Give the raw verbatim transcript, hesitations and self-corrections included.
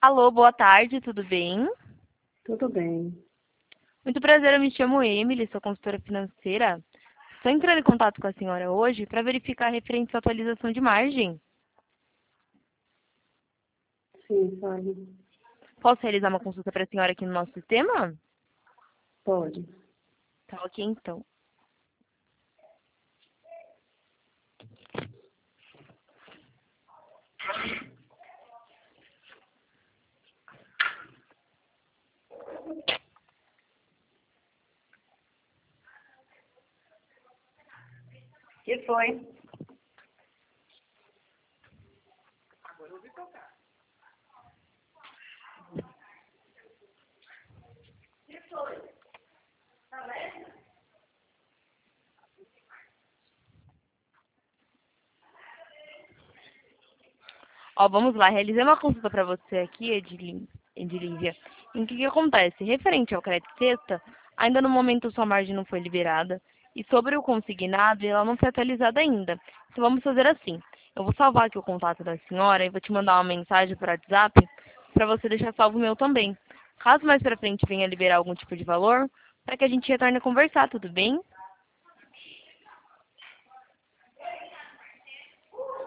Alô, boa tarde, tudo bem? Tudo bem. Muito prazer, eu me chamo Emily, sou consultora financeira. Estou entrando em contato com a senhora hoje para verificar referente à atualização de margem. Sim, fale. Posso realizar uma consulta para a senhora aqui no nosso sistema? Pode. Tá ok, então. Que foi? Ó, vamos lá, realizei uma consulta para você aqui, Edilin- Edilívia. Em que que acontece? Referente ao crédito sexta, ainda no momento sua margem não foi liberada. E sobre o consignado, ela não foi atualizada ainda. Então vamos fazer assim. Eu vou salvar aqui o contato da senhora e vou te mandar uma mensagem por WhatsApp para você deixar salvo o meu também. Caso mais para frente venha liberar algum tipo de valor, para que a gente retorne a conversar, tudo bem?